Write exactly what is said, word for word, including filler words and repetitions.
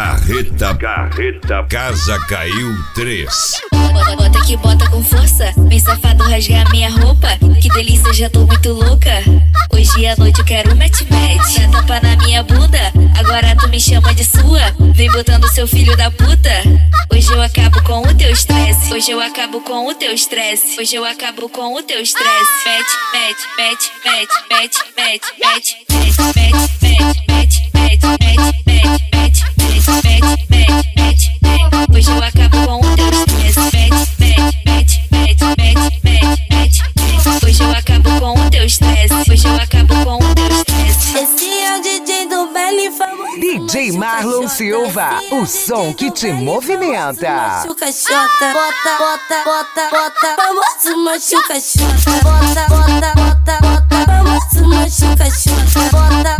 Carreta, carreta, Casa Caiu três. Bota que bota com força, vem safado rasgar minha roupa. Que delícia, já tô muito louca. Hoje à noite eu quero mete-mete. Dá tapa na minha bunda, agora tu me chama de sua. Vem botando seu filho da puta. Hoje eu acabo com o teu estresse. Hoje eu acabo com o teu estresse. Hoje eu acabo com o teu estresse. Mete, mete, mete, mete, mete, mete, mete, mete, mete, mete, mete, mete, mete, mete, mete, mete, mete, mete, mete. Hoje eu acabo com o teu estresse. Mete, mete, mete, mete, mete, mete, mete, mete. Hoje eu acabo com o teu estresse. Hoje eu acabo com o teu estresse. Esse é o D J do baile famoso. D J Marlon Silva, o som que te movimenta. Machuca xota, bota, bota, bota, bota. Famoso machuca xota, bota, bota, bota, bota. Famoso machuca xota, bota,